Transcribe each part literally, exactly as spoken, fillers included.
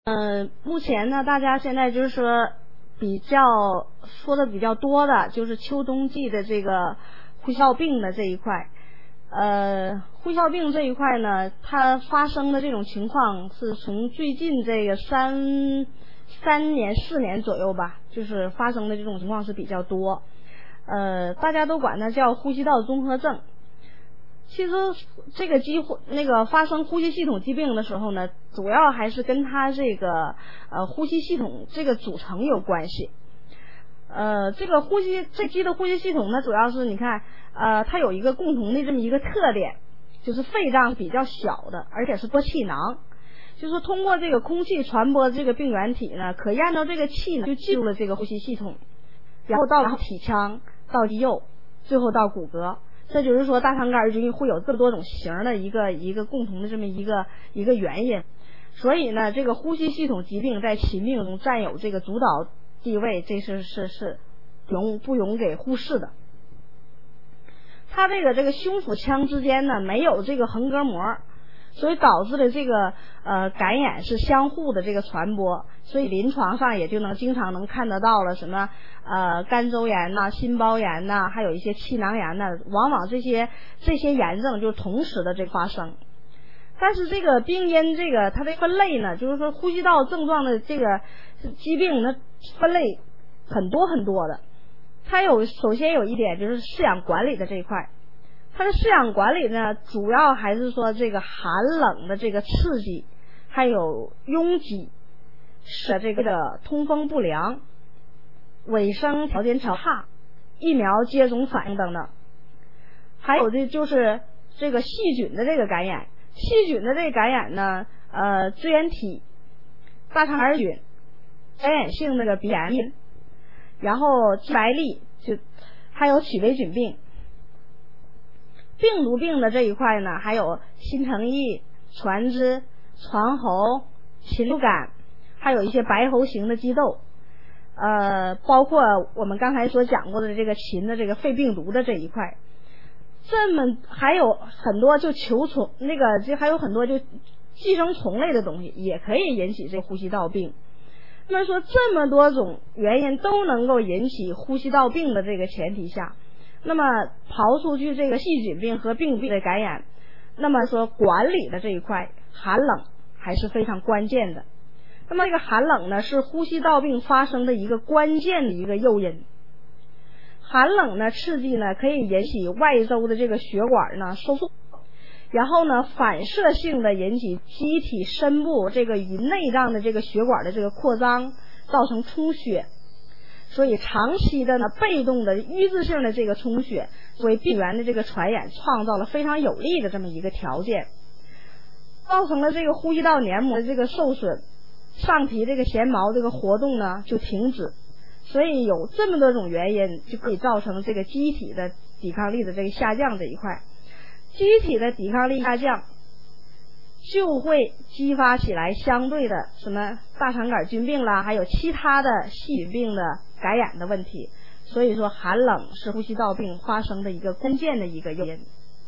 嗯、呃，目前呢，大家现在就是说比较说的比较多的，就是秋冬季的这个呼吸道病的这一块。呃，呼吸道病这一块呢，它发生的这种情况是从最近这个三三年四年左右吧，就是发生的这种情况是比较多。呃，大家都管它叫呼吸道综合症。其实这个机会那个发生呼吸系统疾病的时候呢，主要还是跟它这个呃呼吸系统这个组成有关系。呃，这个呼吸这鸡的呼吸系统呢，主要是你看，呃，它有一个共同的这么一个特点，就是肺脏比较小的，而且是多气囊，就是通过这个空气传播这个病原体呢，可以按照这个气呢就进入了这个呼吸系统，然后到体腔，到肌肉，最后到骨骼。这就是说大肠杆菌会有这么多种型的一个一个共同的这么一个一个原因。所以呢，这个呼吸系统疾病在禽病中占有这个主导地位，这是是是容不容给忽视的。它这个这个胸腹腔之间呢没有这个横膈膜，所以导致的这个呃感染是相互的这个传播，所以临床上也就能经常能看得到了什么呃肝周炎呐、心包炎呐，还有一些气囊炎呐，往往这些这些炎症就同时的这个发生。但是这个病因这个它的分类呢，就是说呼吸道症状的这个疾病的分类很多很多的。它有首先有一点就是饲养管理的这一块，它的饲养管理呢，主要还是说这个寒冷的这个刺激，还有拥挤，使这个通风不良、卫生条件差、疫苗接种反应等等。还有的就是这个细菌的这个感染，细菌的这个感染呢，呃，支原体、大肠杆菌、感染性那个鼻炎，然后肌白痢，就还有曲霉菌病。病毒病的这一块呢，还有新城疫、传枝、传喉、禽流感，还有一些白喉型的鸡痘，呃，包括我们刚才所讲过的这个禽的这个肺病毒的这一块。这么还有很多就球虫，那个就还有很多就寄生虫类的东西也可以引起这呼吸道病。那么说这么多种原因都能够引起呼吸道病的这个前提下，那么刨出去这个细菌病和病毒病的感染，那么说管理的这一块寒冷还是非常关键的。那么这个寒冷呢，是呼吸道病发生的一个关键的一个诱因。寒冷呢刺激呢可以引起外周的这个血管呢收缩，然后呢反射性的引起机体深部这个与内脏的这个血管的这个扩张，造成充血。所以长期的呢被动的瘀滞性的这个充血，为病原的这个传染创造了非常有利的这么一个条件，造成了这个呼吸道黏膜的这个受损，上皮这个弦毛这个活动呢就停止。所以有这么多种原因就可以造成这个机体的抵抗力的这个下降这一块。机体的抵抗力下降就会激发起来相对的什么大肠杆菌病啦，还有其他的细菌病的感染的问题。所以说寒冷是呼吸道病发生的一个关键的一个原因。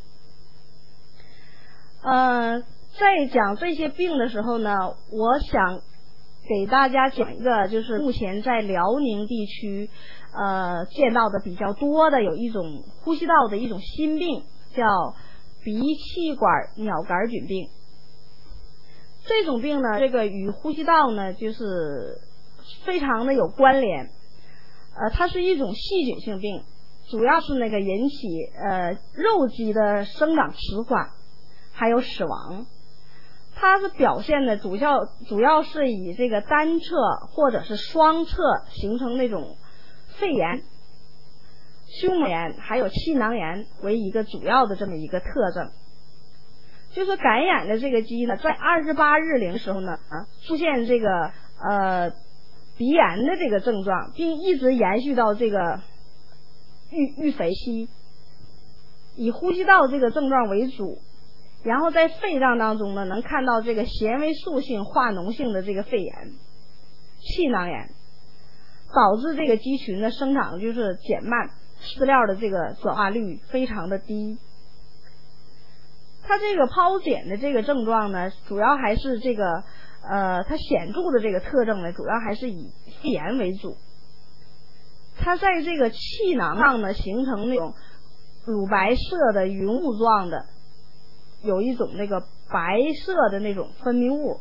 呃，在讲这些病的时候呢，我想给大家讲一个就是目前在辽宁地区呃见到的比较多的有一种呼吸道的一种新病，叫鼻气管鸟杆菌病。这种病呢，这个与呼吸道呢就是非常的有关联。呃，它是一种细菌性病，主要是那个引起呃肉肌的生长迟缓，还有死亡。它是表现的主要主要是以这个单侧或者是双侧形成那种肺炎、胸膜炎还有气囊炎为一个主要的这么一个特征。就是感染的这个鸡呢，在二十八日龄的时候呢，啊，出现这个呃鼻炎的这个症状，并一直延续到这个育育肥期，以呼吸道这个症状为主。然后在肺脏当中呢，能看到这个纤维素性化脓性的这个肺炎、气囊炎，导致这个鸡群的生长就是减慢，饲料的这个转化率非常的低。它这个疱疹的这个症状呢，主要还是这个呃，它显著的这个特征呢，主要还是以肺炎为主。它在这个气囊上呢，形成那种乳白色的云雾状的，有一种那个白色的那种分泌物。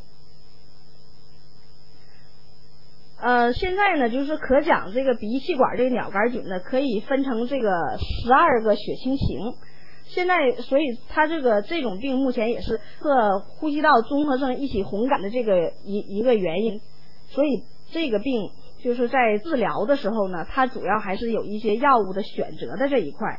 呃，现在呢，就是可讲这个鼻气管这个鸟杆菌呢，可以分成这个十二个血清型。现在，所以它这个这种病目前也是和呼吸道综合症一起红感的这个一一个原因。所以这个病就是在治疗的时候呢，它主要还是有一些药物的选择的这一块。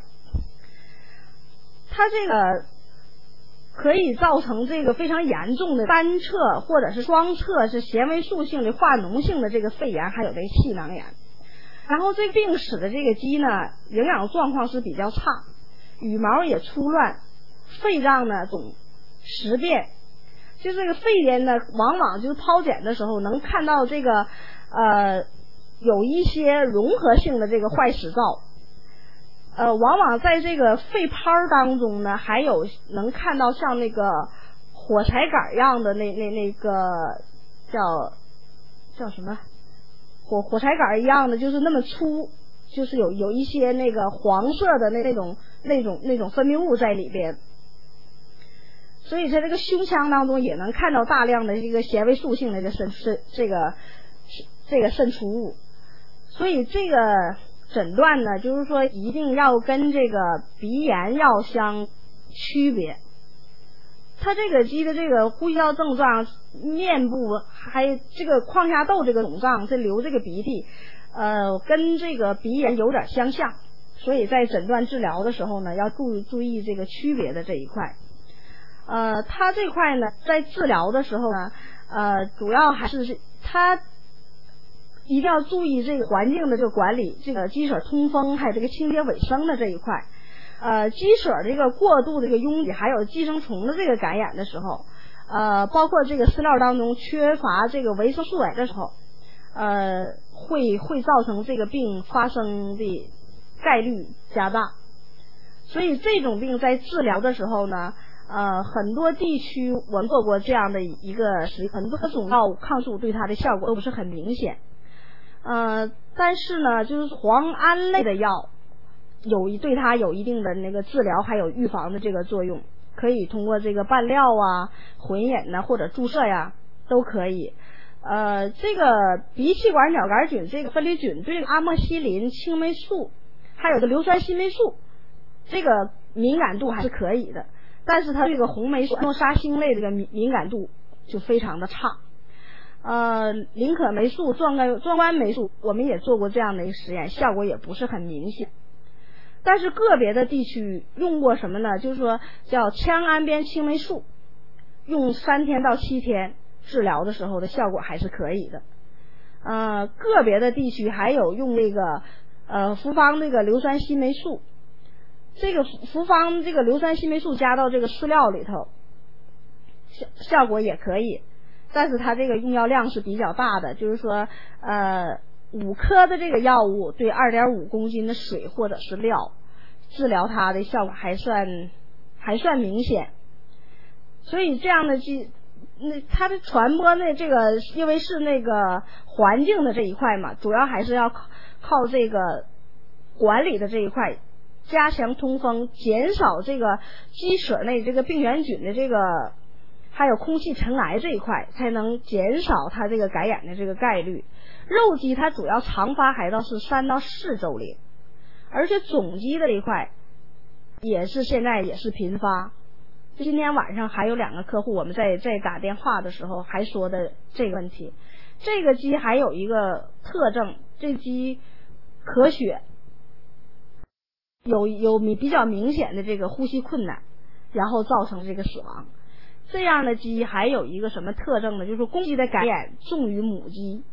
它这个可以造成这个非常严重的单侧或者是双侧是纤维素性的化脓性的这个肺炎，还有这个气囊炎。然后这个病使的这个鸡呢，营养状况是比较差，羽毛也粗乱，肺脏呢总实变。就这个肺炎呢，往往就是剖检的时候能看到这个呃有一些融合性的这个坏死灶。呃，往往在这个肺泡当中呢，还有能看到像那个火柴杆一样的那那那个叫叫什么火火柴杆一样的，就是那么粗，就是有有一些那个黄色的那那种那种那种分泌物在里边。所以在这个胸腔当中也能看到大量的这个纤维素性的这个渗渗这个这个渗出物。所以这个诊断呢，就是说一定要跟这个鼻炎要相区别。它这个鸡的这个呼吸道症状，面部还这个眶下窦这个肿胀，这流这个鼻涕，呃，跟这个鼻炎有点相像，所以在诊断治疗的时候呢，要注意注意这个区别的这一块。呃，它这块呢，在治疗的时候呢，呃，主要还是它一定要注意这个环境的这个管理，这个鸡舍通风，还有这个清洁卫生的这一块。呃，鸡舍这个过度的这个拥挤，还有寄生虫的这个感染的时候，呃，包括这个饲料当中缺乏这个维生素 A 的时候，呃，会会造成这个病发生的概率加大。所以这种病在治疗的时候呢，呃，很多地区我们做过这样的一个实验，很多种药物抗术对它的效果都不是很明显。呃，但是呢，就是磺胺类的药有一对它有一定的那个治疗还有预防的这个作用，可以通过这个拌料啊、混饮呐、啊、或者注射呀都可以。呃，这个鼻气管鸟杆菌这个分离菌对阿莫西林、青霉素还有个硫酸锌霉素这个敏感度还是可以的，但是它这个红霉素、诺沙星类这个敏敏感度就非常的差。呃，林可霉素、壮冠壮冠霉素，我们也做过这样的一个实验，效果也不是很明显。但是个别的地区用过什么呢？就是说叫羟胺边青霉素，用三天到七天治疗的时候的效果还是可以的。呃，个别的地区还有用这个呃复方这个硫酸锌霉素，这个复方这个硫酸锌霉素加到这个饲料里头，效效果也可以。但是它这个用药量是比较大的，就是说呃五颗的这个药物对 二点五公斤的水或者是料，治疗它的效果还算还算明显。所以这样的鸡那它的传播呢，这个因为是那个环境的这一块嘛，主要还是要靠靠这个管理的这一块，加强通风，减少这个鸡舍内这个病原菌的这个还有空气尘埃这一块，才能减少它这个感染的这个概率。肉鸡它主要常发海盗是三到四周龄，而且种鸡的这一块也是现在也是频发。今天晚上还有两个客户，我们在在打电话的时候还说的这个问题。这个鸡还有一个特征，这鸡咳血，有有比较明显的这个呼吸困难，然后造成这个死亡。这样的鸡还有一个什么特征呢？就是说公鸡的感染重于母鸡，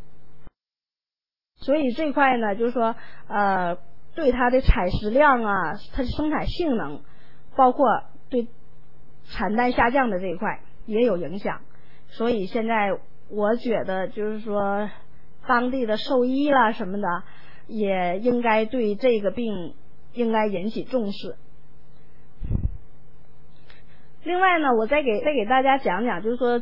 所以这块呢，就是说呃，对它的采食量啊，它的生产性能，包括对产蛋下降的这一块也有影响。所以现在我觉得就是说当地的兽医啦什么的也应该对这个病应该引起重视。另外呢，我再给再给大家讲讲，就是说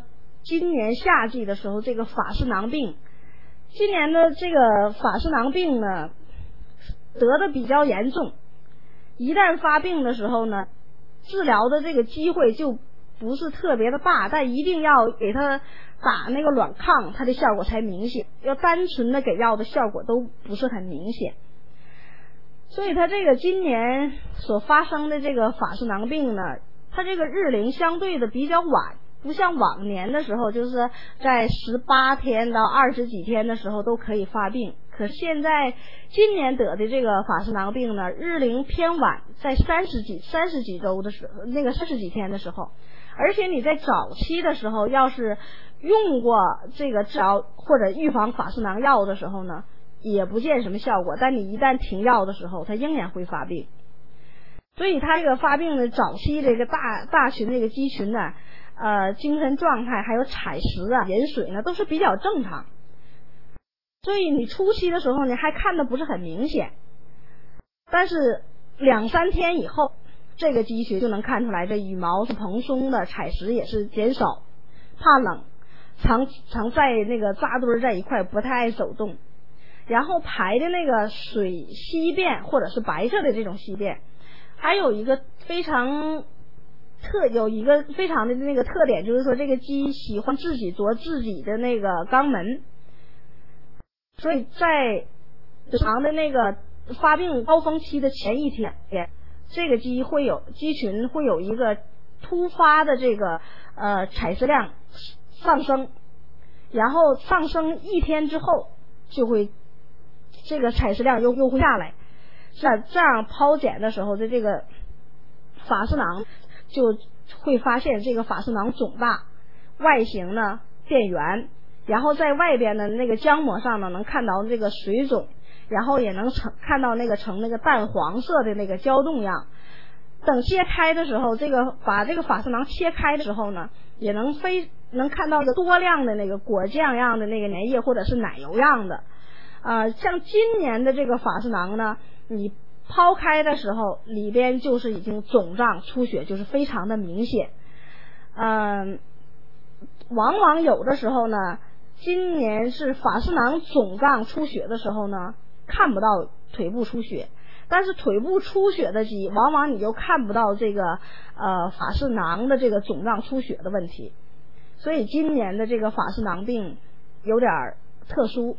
今年夏季的时候，这个法氏囊病，今年的这个法氏囊病呢，得的比较严重。一旦发病的时候呢，治疗的这个机会就不是特别的大，但一定要给他打那个软抗，它的效果才明显。要单纯的给药的效果都不是很明显。所以他这个今年所发生的这个法氏囊病呢，它这个日龄相对的比较晚，不像往年的时候，就是在十八天到二十几天的时候都可以发病。可是现在今年得的这个法氏囊病呢，日龄偏晚，在三十几三十几周的时候，那个三十几天的时候，而且你在早期的时候，要是用过这个治疗或者预防法氏囊药的时候呢，也不见什么效果。但你一旦停药的时候，它仍然会发病。所以它这个发病的早期这个大大群这个肌群呢，呃，精神状态还有采食啊、饮水呢，都是比较正常。所以你初期的时候呢，还看的不是很明显，但是两三天以后，这个肌群就能看出来，这羽毛是蓬松的，采食也是减少，怕冷，常常在那个扎堆在一块，不太爱走动，然后排的那个水稀便或者是白色的这种稀便，还有一个非常特有一个非常的那个特点，就是说这个鸡喜欢自己啄自己的那个肛门。所以在长的那个发病高峰期的前一天，这个鸡会有鸡群会有一个突发的这个呃采食量上升，然后上升一天之后就会这个采食量又又会下来。那这样剖检的时候的这个法氏囊就会发现这个法氏囊肿大，外形呢变圆。然后在外边的那个浆膜上呢，能看到这个水肿，然后也能成看到那个呈那个淡黄色的那个胶冻样。等切开的时候，这个把这个法氏囊切开的时候呢，也能非能看到一个多量的那个果酱样的那个粘液或者是奶油样的。呃，像今年的这个法氏囊呢，你剖开的时候，里边就是已经肿胀出血，就是非常的明显。嗯、呃，往往有的时候呢。今年是法氏囊肿胀出血的时候呢，看不到腿部出血，但是腿部出血的鸡，往往你就看不到这个呃法氏囊的这个肿胀出血的问题。所以今年的这个法氏囊病有点特殊。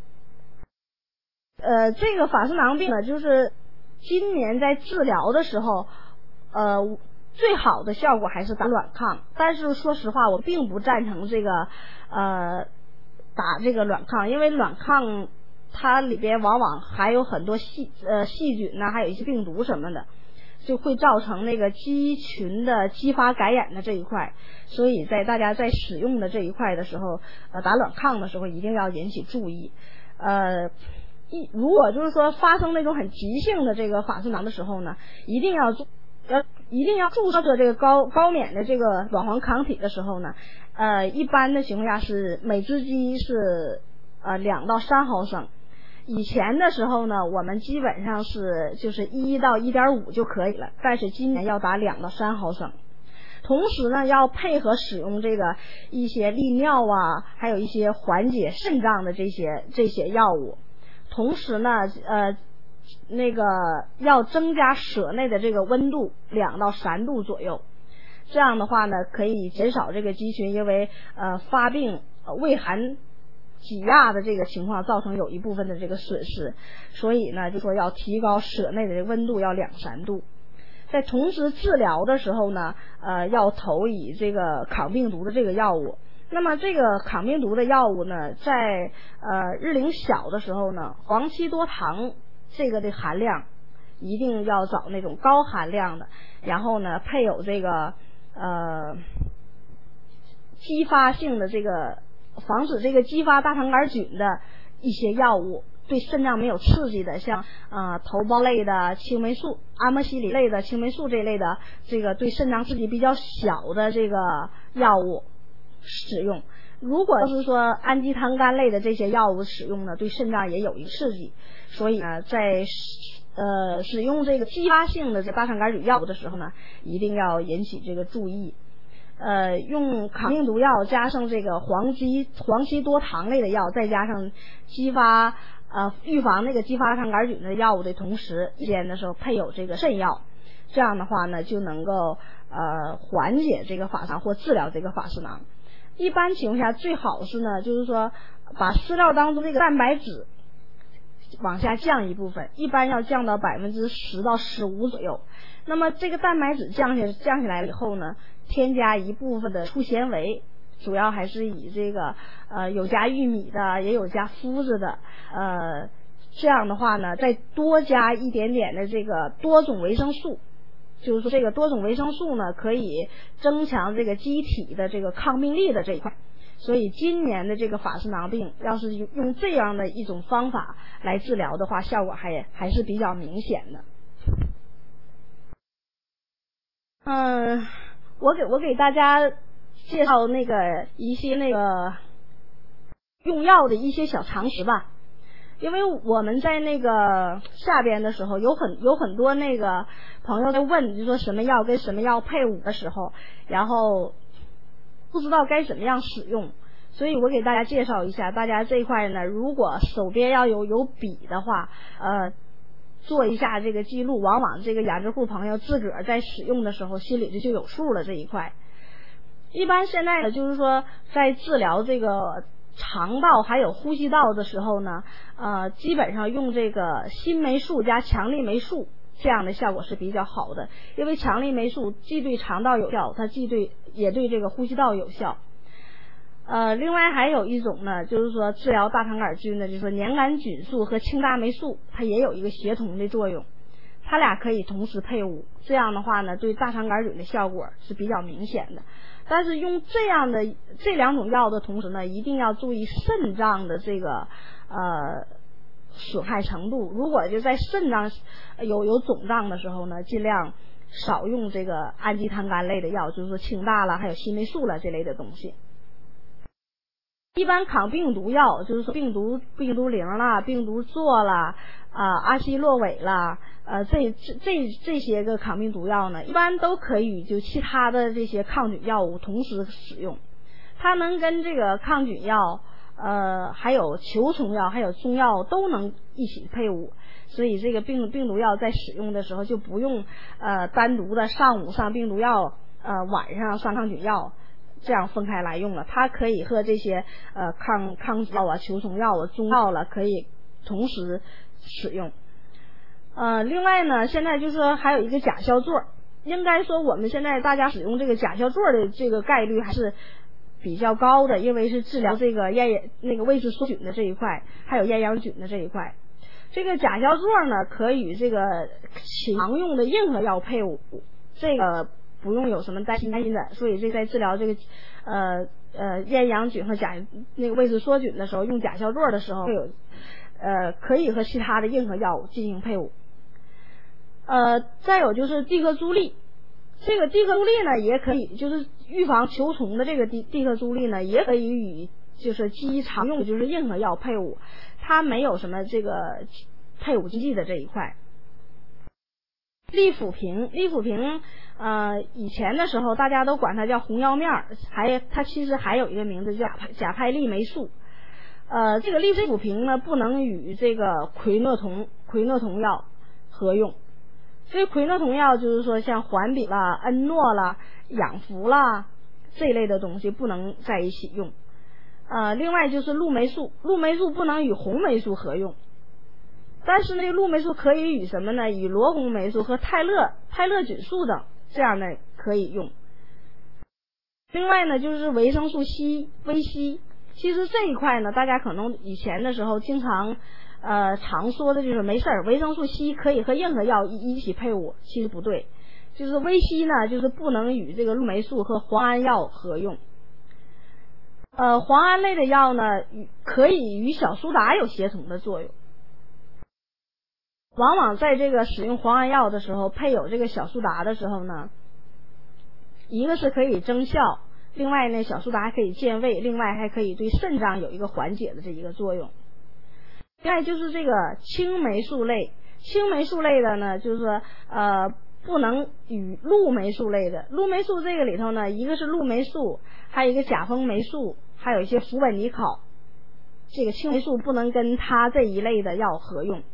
呃，这个法氏囊病呢，就是今年在治疗的时候，呃。最好的效果还是打软抗，但是说实话，我并不赞成这个呃打这个软抗，因为软抗它里边往往还有很多细呃细菌呐、啊，还有一些病毒什么的，就会造成那个肌群的激发感染的这一块。所以在大家在使用的这一块的时候，呃打软抗的时候一定要引起注意。呃，一如果就是说发生那种很急性的这个法氏囊的时候呢，一定要注要一定要注射这个高高免的这个卵黄抗体的时候呢，呃，一般的情况下是每只鸡是呃两到三毫升。以前的时候呢，我们基本上是就是一到一点五就可以了，但是今年要打两到三毫升。同时呢，要配合使用这个一些利尿啊，还有一些缓解肾脏的这些这些药物。同时呢，呃。那个要增加舍内的这个温度两到三度左右，这样的话呢，可以减少这个鸡群因为呃发病、呃、胃寒挤压的这个情况造成有一部分的这个损失，所以呢，就说要提高舍内的温度要两三度。在同时治疗的时候呢，呃，要投以这个抗病毒的这个药物。那么这个抗病毒的药物呢，在呃日龄小的时候呢，黄芪多糖这个的含量一定要找那种高含量的，然后呢配有这个呃激发性的这个防止这个激发大肠杆菌的一些药物，对肾脏没有刺激的，像呃头孢类的青霉素、阿莫西里类的青霉素这类的这个对肾脏刺激比较小的这个药物使用。如果是说氨基糖苷类的这些药物使用呢，对肾脏也有一个刺激，所以呢，在呃使用这个激发性的这大肠杆菌药物的时候呢，一定要引起这个注意。 呃，用抗病毒药加上这个黄基黄芪多糖类的药，再加上激发呃预防那个激发大肠杆菌的药物的同时，一间的时候配有这个肾药，这样的话呢，就能够呃缓解这个法氏囊或治疗这个法氏囊。一般情况下，最好是呢，就是说把饲料当中这个蛋白质往下降一部分，一般要降到百分之十到十五左右。那么这个蛋白质降下降下来了以后呢，添加一部分的粗纤维，主要还是以这个呃有加玉米的，也有加麸子的，呃这样的话呢，再多加一点点的这个多种维生素。就是说这个多种维生素呢，可以增强这个机体的这个抗病力的这一块。所以今年的这个法氏囊病，要是用这样的一种方法来治疗的话，效果还还是比较明显的。嗯，我给我给大家介绍那个一些那个用药的一些小常识吧。因为我们在那个下边的时候，有很有很多那个朋友在问，就说什么药跟什么药配伍的时候，然后不知道该怎么样使用，所以我给大家介绍一下。大家这一块呢，如果手边要有有笔的话，呃，做一下这个记录，往往这个养殖户朋友自个儿在使用的时候，心里就就有数了。这一块，一般现在呢，就是说在治疗这个肠道还有呼吸道的时候呢，呃，基本上用这个新霉素加强力霉素，这样的效果是比较好的。因为强力霉素既对肠道有效，它既对也对这个呼吸道有效。呃，另外还有一种呢，就是说治疗大肠杆菌的，就是说黏杆菌素和庆大霉素，它也有一个协同的作用，它俩可以同时配伍，这样的话呢，对大肠杆菌的效果是比较明显的。但是用这样的这两种药的同时呢，一定要注意肾脏的这个呃损害程度。如果就在肾脏有有肿胀的时候呢，尽量少用这个氨基碳苷类的药，就是说庆大了，还有新霉素了这类的东西。一般抗病毒药，就是说病毒病毒灵啦、病毒唑啦、啊阿昔洛韦啦，呃这这这这些个抗病毒药呢，一般都可以与就其他的这些抗菌药物同时使用。它能跟这个抗菌药、呃还有球虫药、还有中药都能一起配伍。所以这个病病毒药在使用的时候就不用呃单独的上午上病毒药，呃晚上上抗菌药。这样分开来用了，它可以和这些呃抗抗药啊、球虫药啊、中药了可以同时使用。呃，另外呢，现在就是说还有一个甲硝唑，应该说我们现在大家使用这个甲硝唑的这个概率还是比较高的，因为是治疗这个厌那个胃食梭菌的这一块，还有厌氧菌的这一块。这个甲硝唑呢，可以与这个常用的任何药配伍，这个不用有什么担心担心的。所以这在治疗这个呃呃厌氧菌和甲那个胃食梭菌的时候，用甲硝唑的时候，会有呃可以和其他的任何药物进行配伍。呃，再有就是地克珠利，这个地克珠利呢，也可以就是预防球虫的这个地地克珠利呢，也可以与就是鸡常用的就是任何药配伍，它没有什么这个配伍禁忌的这一块。利辅平，利辅平，呃，以前的时候大家都管它叫红药面儿，还它其实还有一个名字叫甲派利霉素。呃，这个利辅平呢，不能与这个喹诺酮喹诺酮药合用。这喹诺酮药就是说像环比啦、恩诺啦、氧氟啦这一类的东西不能在一起用。呃，另外就是氯霉素，氯霉素不能与红霉素合用。但是呢，氯霉素可以与什么呢？与罗红霉素和泰勒泰勒菌素等这样的可以用。另外呢，就是维生素 C、维 C。其实这一块呢，大家可能以前的时候经常呃常说的就是没事儿，维生素 C 可以和任何药一一起配伍，其实不对。就是维 C 呢，就是不能与这个氯霉素和磺胺药合用。呃，磺胺类的药呢，可以与小苏打有协同的作用。往往在这个使用磺胺药的时候，配有这个小苏打的时候呢，一个是可以增效，另外呢，小苏打还可以健胃，另外还可以对肾脏有一个缓解的这一个作用。另外就是这个青霉素类，青霉素类的呢，就是说呃不能与氯霉素类的。氯霉素这个里头呢，一个是氯霉素，还有一个甲蜂霉素，还有一些氟苯尼考，这个青霉素不能跟它这一类的药合用。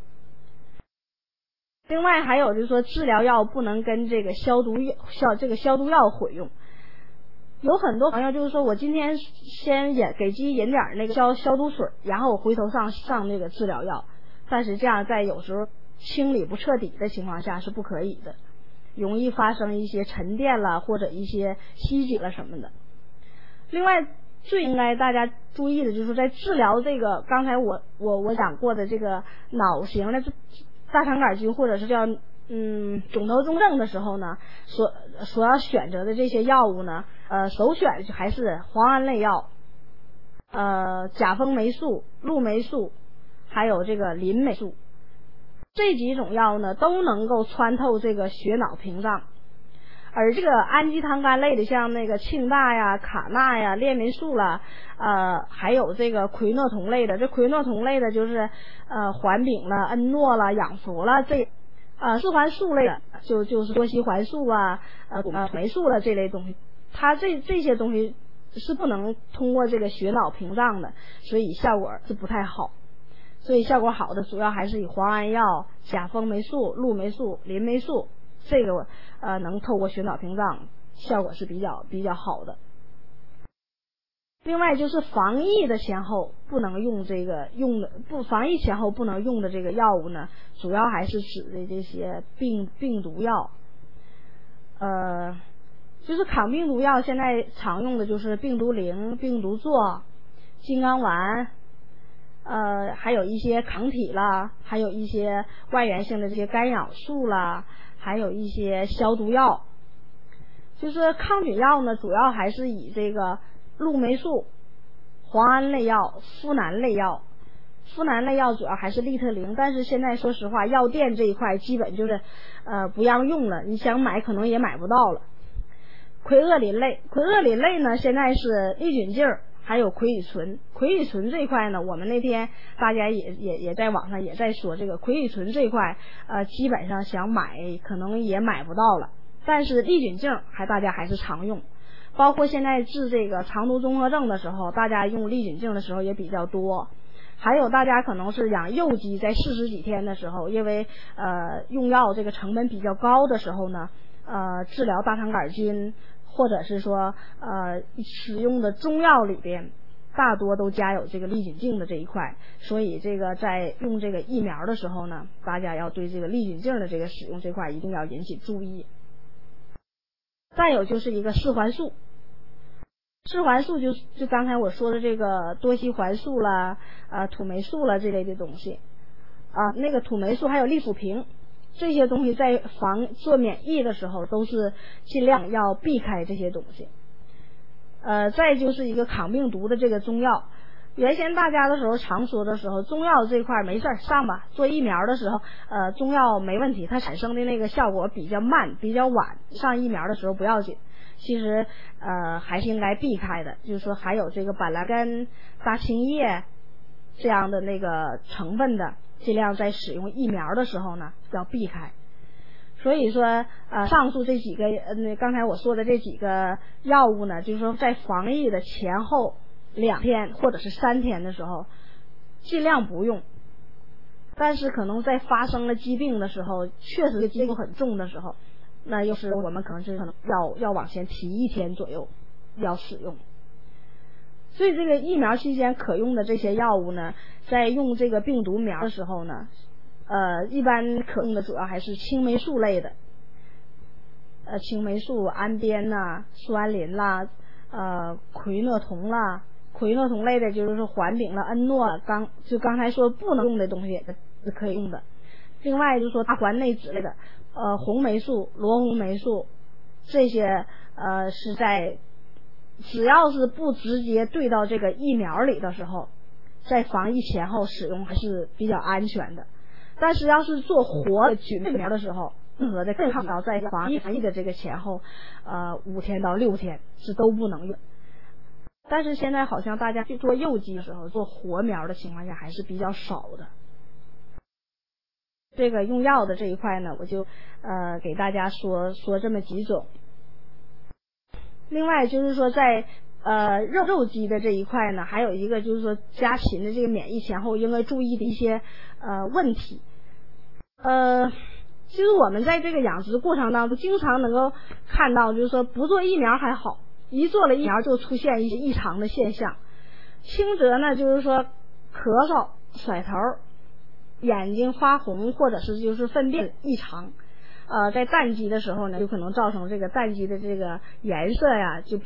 另外还有就是说，治疗药不能跟这个消毒药消这个消毒药混用。有很多朋友就是说我今天先也给鸡引点那个消消毒水，然后我回头上上那个治疗药，但是这样在有时候清理不彻底的情况下是不可以的，容易发生一些沉淀了或者一些吸血了什么的。另外最应该大家注意的就是在治疗这个刚才我我我讲过的这个脑型的大肠杆菌或者是叫嗯肿头综症的时候呢，所所要选择的这些药物呢，呃首选还是磺胺类药，呃甲蜂霉素、氯霉素，还有这个磷霉素。这几种药呢都能够穿透这个血脑屏障。而这个氨基糖苷类的，像那个庆大呀、卡钠呀、链霉素啦，呃，还有这个喹诺酮类的，这喹诺酮类的就是呃环丙了、恩诺了、氧氟了，这呃四环素类的就就是多烯环素啊、呃土霉素了这类东西，它这这些东西是不能通过这个血脑屏障的，所以效果是不太好。所以效果好的主要还是以磺胺药、甲蜂霉素、氯霉素、磷霉素。这个呃能透过血脑屏障，效果是比较比较好的。另外就是防疫的前后不能用这个用的不防疫前后不能用的这个药物呢，主要还是指的这些病病毒药，呃，就是抗病毒药现在常用的就是病毒灵、病毒唑、金刚丸。呃，还有一些抗体啦，还有一些外源性的这些干扰素啦，还有一些消毒药。就是抗菌药呢，主要还是以这个氯霉素、磺胺类药、呋喃类药。呋喃类药主要还是利特灵，但是现在说实话，药店这一块基本就是呃不让用了，你想买可能也买不到了。喹恶林类，喹恶林类呢，现在是利菌净儿。还有喹乙醇，喹乙醇这一块呢，我们那天大家也也也在网上也在说这个喹乙醇这一块，呃，基本上想买可能也买不到了。但是利菌净还大家还是常用，包括现在治这个肠毒综合症的时候，大家用利菌净的时候也比较多。还有大家可能是养幼鸡在四十几天的时候，因为呃用药这个成本比较高的时候呢，呃治疗大肠杆菌。或者是说呃使用的中药里边大多都加有这个利菌净的这一块，所以这个在用这个疫苗的时候呢，大家要对这个利菌净的这个使用这块一定要引起注意。再有就是一个四环素，四环素就就刚才我说的这个多烯环素啦、呃土霉素啦这类的东西啊，那个土霉素还有利辅平。这些东西在防做免疫的时候都是尽量要避开这些东西。呃，再就是一个抗病毒的这个中药，原先大家的时候常说的时候，中药这块没事上吧，做疫苗的时候，呃，中药没问题，它产生的那个效果比较慢，比较晚，上疫苗的时候不要紧。其实呃还是应该避开的，就是说还有这个板蓝根、大青叶这样的那个成分的。尽量在使用疫苗的时候呢要避开。所以说呃上述这几个呃那刚才我说的这几个药物呢，就是说在防疫的前后两天或者是三天的时候尽量不用。但是可能在发生了疾病的时候，确实疾病很重的时候，那又是我们可能是可能要要往前提一天左右要使用。所以这个疫苗期间可用的这些药物呢，在用这个病毒苗的时候呢，呃，一般可用的主要还是青霉素类的，呃，青霉素、氨边呐、苏氨林啦、呃，喹诺酮啦，喹诺酮类的就是说环丙了、恩诺了，刚就刚才说不能用的东西也是可以用的。另外就是说大环内酯类的，呃，红霉素、罗红霉素这些呃是在。只要是不直接对到这个疫苗里的时候，在防疫前后使用还是比较安全的。但是要是做活的菌疫苗的时候，任何的抗苗在防疫防疫的这个前后，呃五天到六天是都不能用。但是现在好像大家去做幼鸡的时候，做活苗的情况下还是比较少的。 这个用药的这一块呢，我就呃给大家说说这么几种。另外就是说在呃肉肉鸡的这一块呢，还有一个就是说家禽的这个免疫前后应该注意的一些呃问题。呃其实我们在这个养殖过程当中经常能够看到，就是说不做疫苗还好，一做了疫苗就出现一些异常的现象。轻则呢就是说咳嗽、甩头、眼睛发红，或者是就是粪便异常。呃在淡季的时候呢，有可能造成这个淡季的这个颜色呀就